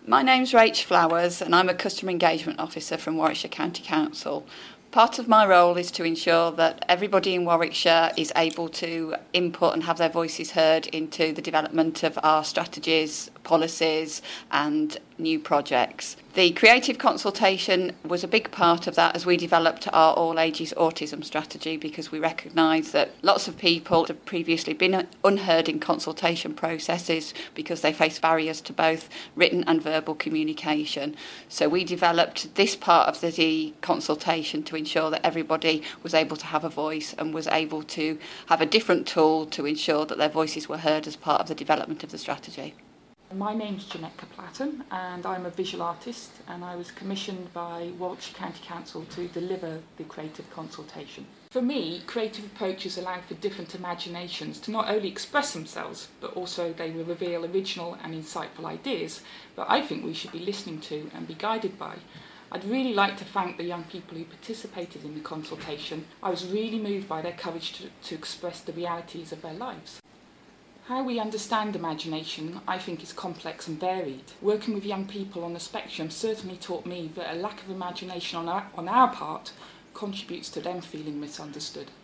My name's Rach Flowers and I'm a Customer Engagement Officer from Warwickshire County Council. Part of my role is to ensure that everybody in Warwickshire is able to input and have their voices heard into the development of our strategies, policies and new projects. The creative consultation was a big part of that as we developed our all ages autism strategy, because we recognise that lots of people have previously been unheard in consultation processes because they face barriers to both written and verbal communication. So we developed this part of the consultation to ensure that everybody was able to have a voice and was able to have a different tool to ensure that their voices were heard as part of the development of the strategy. My name's Jeanette Kaplatton and I'm a visual artist, and I was commissioned by Warwickshire County Council to deliver the creative consultation. For me, creative approaches allow for different imaginations to not only express themselves, but also they will reveal original and insightful ideas that I think we should be listening to and be guided by. I'd really like to thank the young people who participated in the consultation. I was really moved by their courage to express the realities of their lives. How we understand imagination, I think, is complex and varied. Working with young people on the spectrum certainly taught me that a lack of imagination on our part contributes to them feeling misunderstood.